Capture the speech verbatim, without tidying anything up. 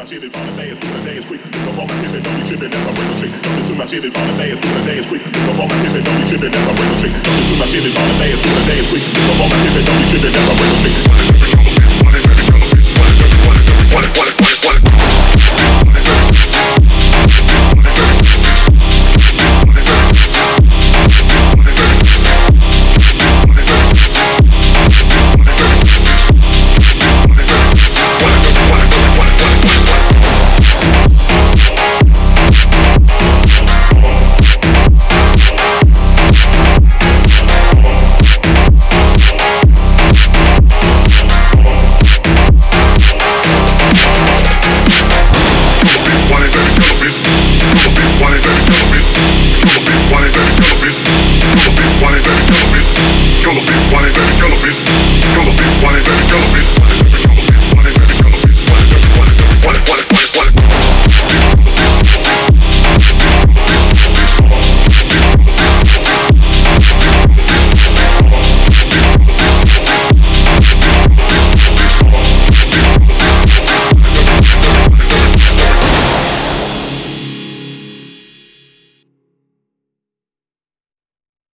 my city, fall the fast, through the dance quick. Come on my hip and don't be tripping as I break a shake. Coming to my city, fall the fast, through the dance quick. Come on my hip and don't be tripping as I break a shake. Coming to my city, fall the fast, through the dance quick. Come on my hip and don't be tripping as I break a shake. What is every color, bitch? What is every color, bitch? What is every, what is every, what is, what is